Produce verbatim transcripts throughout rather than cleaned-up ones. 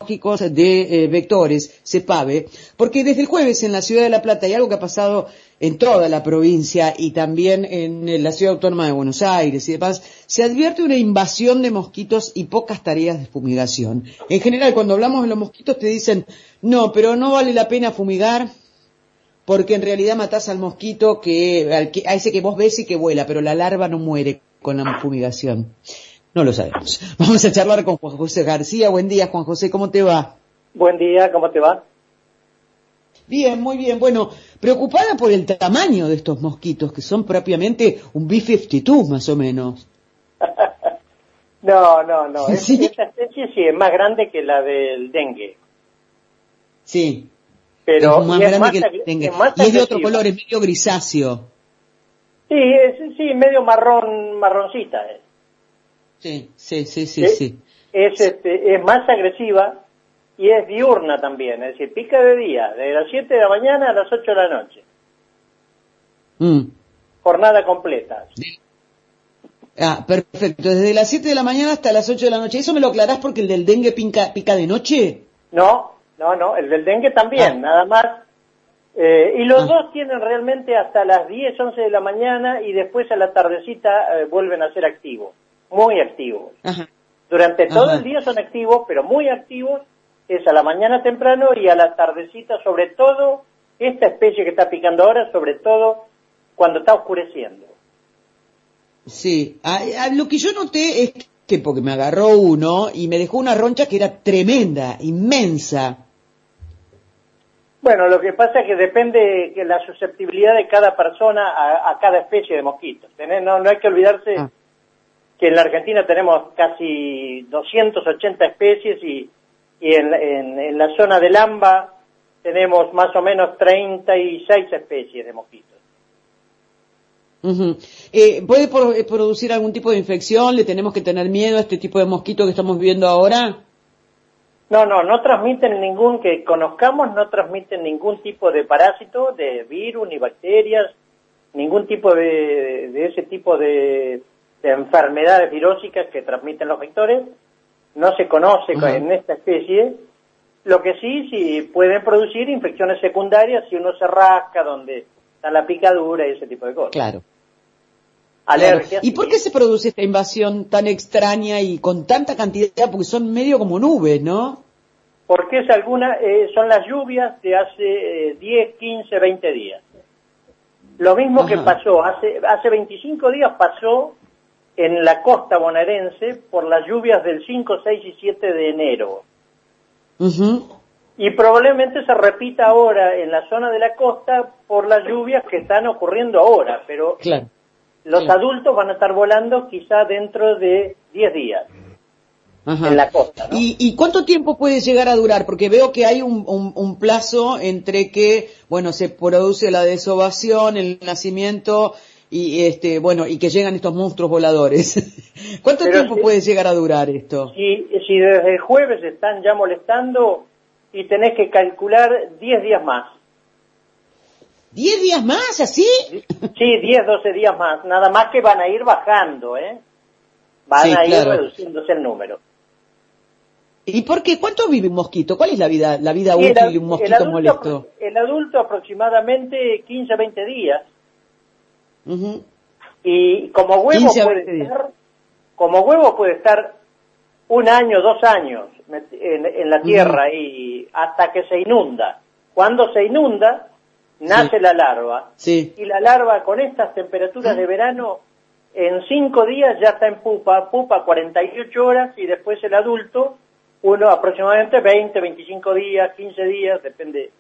biológicos de eh, vectores, CEPAVE, porque desde el jueves en la ciudad de La Plata hay algo que ha pasado en toda la provincia y también en la ciudad autónoma de Buenos Aires y demás, se advierte una invasión de mosquitos y pocas tareas de fumigación. En general, cuando hablamos de los mosquitos te dicen, no, pero no vale la pena fumigar porque en realidad matás al mosquito que, al que, a ese que vos ves y que vuela, pero la larva no muere con la fumigación. No lo sabemos. Vamos a charlar con Juan José García. Buen día, Juan José, ¿cómo te va? Buen día, ¿cómo te va? Bien, muy bien. Bueno, preocupada por el tamaño de estos mosquitos, que son propiamente un B cincuenta y dos más o menos. no, no, no. Es, ¿Sí? Esta especie sí es más grande que la del dengue. Sí. Pero es más y es grande más, que el dengue. es más Y es de otro agresiva. color, es medio grisáceo. Sí, es sí, medio marrón, marroncita. Es, Sí, sí, sí, sí, es, sí. es, este, es más agresiva y es diurna también. Es decir, pica de día, de las siete de la mañana a las ocho de la noche. Mm. Jornada completa. Ah, perfecto. Desde las siete de la mañana hasta las ocho de la noche. ¿Eso me lo aclarás porque el del dengue pica, pica de noche? No, no, no. El del dengue también, Ah. nada más. Eh, y los Ah. dos tienen realmente hasta las diez, once de la mañana y después a la tardecita eh, vuelven a ser activos, muy activos. Ajá. Durante todo Ajá. el día son activos, pero muy activos es a la mañana temprano y a la tardecita, sobre todo esta especie que está picando ahora, sobre todo cuando está oscureciendo. Sí. Ah, ah, lo que yo noté es que, porque me agarró uno y me dejó una roncha que era tremenda, inmensa. Bueno, lo que pasa es que depende de la susceptibilidad de cada persona a, a cada especie de mosquitos. ¿Tenés? No, no hay que olvidarse Ah. que en la Argentina tenemos casi doscientas ochenta especies y, y en, en, en la zona del AMBA tenemos más o menos treinta y seis especies de mosquitos. Uh-huh. Eh, ¿Puede por, eh, producir algún tipo de infección? ¿Le tenemos que tener miedo a este tipo de mosquito que estamos viendo ahora? No, no, no transmiten ningún, que conozcamos, no transmiten ningún tipo de parásito, de virus ni bacterias, ningún tipo de, de ese tipo de, de enfermedades virósicas que transmiten los vectores. No se conoce Uh-huh. en esta especie. Lo que sí, sí pueden producir infecciones secundarias si uno se rasca donde está la picadura y ese tipo de cosas. Claro. Alergias. Claro. ¿Y por qué se produce esta invasión tan extraña y con tanta cantidad? Porque son medio como nubes, ¿no? Porque es alguna, eh, son las lluvias de hace eh, diez, quince, veinte días. Lo mismo Ajá. que pasó, hace, hace veinticinco días pasó en la costa bonaerense por las lluvias del cinco, seis y siete de enero. Uh-huh. Y probablemente se repita ahora en la zona de la costa por las lluvias que están ocurriendo ahora, pero Claro. los Claro. adultos van a estar volando quizá dentro de diez días. Ajá. En la costa, ¿no? ¿Y, ¿Y cuánto tiempo puede llegar a durar? Porque veo que hay un, un, un plazo entre que, bueno, se produce la desovación, el nacimiento y este, bueno, y que llegan estos monstruos voladores. ¿Cuánto Pero tiempo si, puede llegar a durar esto? si, si desde el jueves están ya molestando y tenés que calcular diez días más. ¿Diez días más, así? Sí, diez, doce días más. Nada más que van a ir bajando, ¿eh? Van Sí, a ir claro. reduciéndose el número. ¿Y por qué? ¿Cuánto vive un mosquito? ¿Cuál es la vida, la vida Y el, útil de un el, mosquito adulto, molesto? el adulto aproximadamente quince a veinte días. Uh-huh. Y como huevo quince a puede veinte días. estar, como huevo puede estar un año, dos años en, en la tierra Uh-huh. y hasta que se inunda. Cuando se inunda, nace Sí. la larva. Sí. Y la larva con estas temperaturas de verano, en cinco días ya está en pupa, pupa cuarenta y ocho horas y después el adulto, uno aproximadamente veinte, veinticinco días, quince días, depende.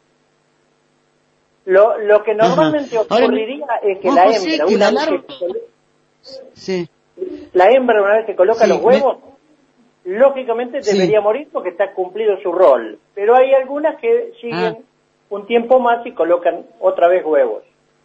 Lo, lo que normalmente Ajá. Ahora, ocurriría es que Juan la José, hembra, que una la vez larva... que colo- Sí. la hembra una vez que coloca Sí, los huevos, lógicamente Sí. debería morir porque está cumplido su rol. Pero hay algunas que siguen Ah. un tiempo más y colocan otra vez huevos.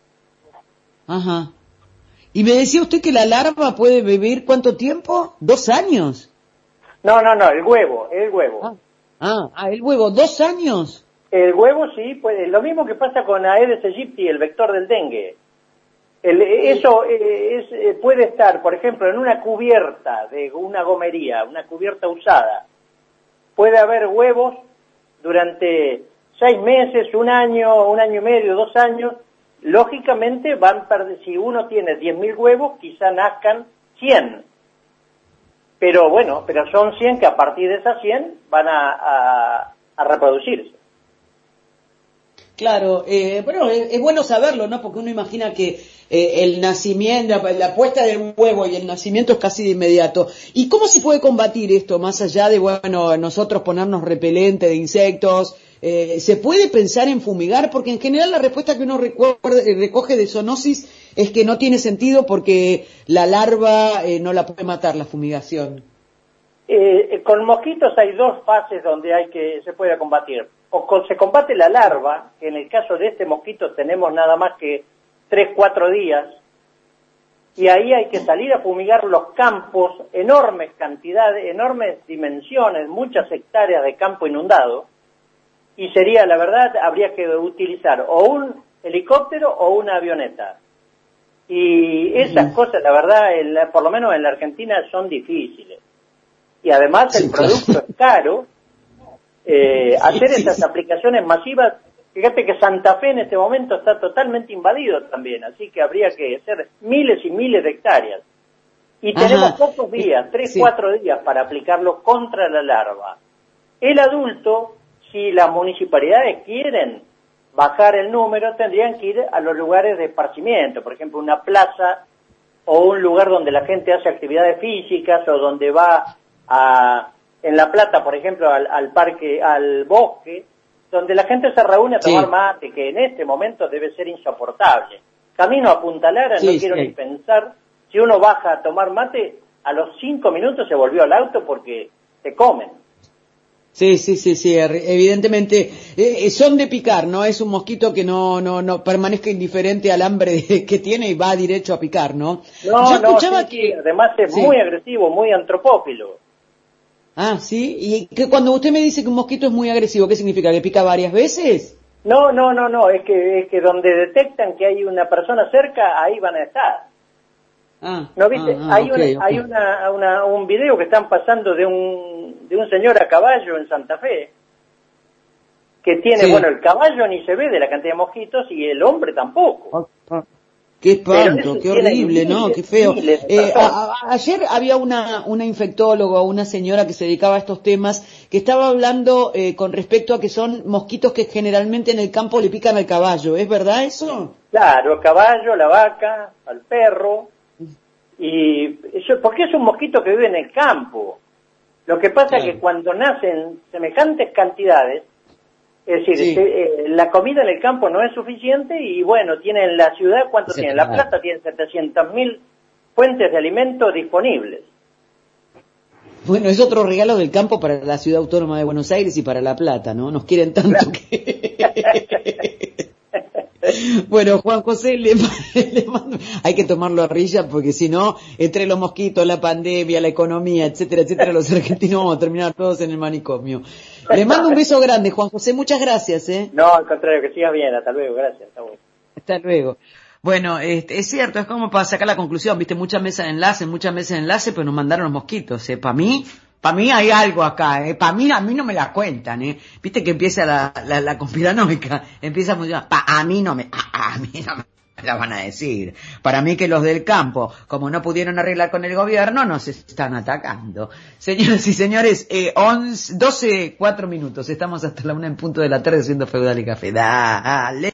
Ajá. Y me decía usted que la larva puede vivir ¿cuánto tiempo? ¿Dos años? No, no, no, el huevo, el huevo. Ah, ah, ah, el huevo, ¿dos años? El huevo sí, puede, lo mismo que pasa con Aedes aegypti, el vector del dengue. El, eso eh, es, eh, puede estar, por ejemplo, en una cubierta de una gomería, una cubierta usada, puede haber huevos durante seis meses, un año, un año y medio, dos años. Lógicamente van perder, si uno tiene diez mil huevos, quizá nazcan cien. Pero bueno, pero son cien que a partir de esas cien van a, a, a reproducirse. Claro, eh, bueno, es, es bueno saberlo, ¿no? Porque uno imagina que eh, el nacimiento, la, la puesta del huevo y el nacimiento es casi de inmediato. ¿Y cómo se puede combatir esto, más allá de, bueno, nosotros ponernos repelente de insectos? Eh, ¿Se puede pensar en fumigar? Porque en general la respuesta que uno recuerde, recoge de zoonosis es que no tiene sentido porque la larva eh, no la puede matar la fumigación. Eh, con mosquitos hay dos fases donde hay que se puede combatir. O con, se combate la larva, que en el caso de este mosquito tenemos nada más que tres, cuatro días, y ahí hay que salir a fumigar los campos, enormes cantidades, enormes dimensiones, muchas hectáreas de campo inundado, y sería, la verdad, habría que utilizar o un helicóptero o una avioneta. Y esas uh-huh. cosas, la verdad, el, por lo menos en la Argentina son difíciles. Y además el sí, producto claro. es caro. Eh, hacer esas aplicaciones masivas, fíjate que Santa Fe en este momento está totalmente invadido también, así que habría que hacer miles y miles de hectáreas. Y Ajá. tenemos pocos días, tres, sí. cuatro días para aplicarlo contra la larva. El adulto, si las municipalidades quieren bajar el número, tendrían que ir a los lugares de esparcimiento, por ejemplo, una plaza o un lugar donde la gente hace actividades físicas o donde va a... en La Plata, por ejemplo, al, al parque, al bosque, donde la gente se reúne a tomar sí. mate, que en este momento debe ser insoportable. Camino a Punta Lara, sí, no quiero sí. ni pensar, si uno baja a tomar mate, a los cinco minutos se volvió al auto porque te comen. Sí, sí, sí, sí, evidentemente eh, son de picar, no es un mosquito que no no no permanezca indiferente al hambre que tiene y va derecho a picar, ¿no? No, Yo escuchaba no, sí, que... además es sí. muy agresivo, muy antropófilo. Ah, sí, y que cuando usted me dice que un mosquito es muy agresivo, ¿qué significa? ¿Que pica varias veces? No, no, no, no, es que es que donde detectan que hay una persona cerca, ahí van a estar. Ah, ¿No viste? Ah, ah, hay okay, una, okay. hay una, una, un video que están pasando de un, de un señor a caballo en Santa Fe, que tiene, sí. bueno, el caballo ni se ve de la cantidad de mosquitos y el hombre tampoco. Ah, ah. Qué espanto, qué horrible, ¿no? Qué feo. Eh, a, a, ayer había una, una infectóloga, una señora que se dedicaba a estos temas, que estaba hablando eh, con respecto a que son mosquitos que generalmente en el campo le pican al caballo. ¿Es verdad eso? Claro, al caballo, la vaca, al perro. Y eso, porque es un mosquito que vive en el campo. Lo que pasa claro. es que cuando nacen semejantes cantidades, es decir, sí. eh, la comida en el campo no es suficiente y bueno, tiene en la ciudad, ¿cuánto sí, tiene? La Plata tiene setecientas mil fuentes de alimento disponibles. Bueno, es otro regalo del campo para la Ciudad Autónoma de Buenos Aires y para La Plata, ¿no? Nos quieren tanto claro. que... Bueno, Juan José, le, le mando, hay que tomarlo a rilla porque si no, entre los mosquitos, la pandemia, la economía, etcétera, etcétera, los argentinos vamos a terminar todos en el manicomio. Le mando un beso grande, Juan José, muchas gracias, ¿eh? No, al contrario, que sigas bien, hasta luego, gracias. Hasta luego. Hasta luego. Bueno, este, es cierto, es como para sacar la conclusión, viste, muchas mesas de enlace, muchas mesas de enlace, pero nos mandaron los mosquitos, ¿eh? Para mí, para mí hay algo acá, ¿eh? Para mí, a mí no me la cuentan, ¿eh? Viste que empieza la, la, la conspiranoica, empieza a funcionar, pa, a mí no me, a, a mí no me la van a decir. Para mí que los del campo, como no pudieron arreglar con el gobierno, nos están atacando. Señoras y señores, eh, once, doce, cuatro minutos, estamos hasta la una en punto de la tarde haciendo Feudal y Café. Dale.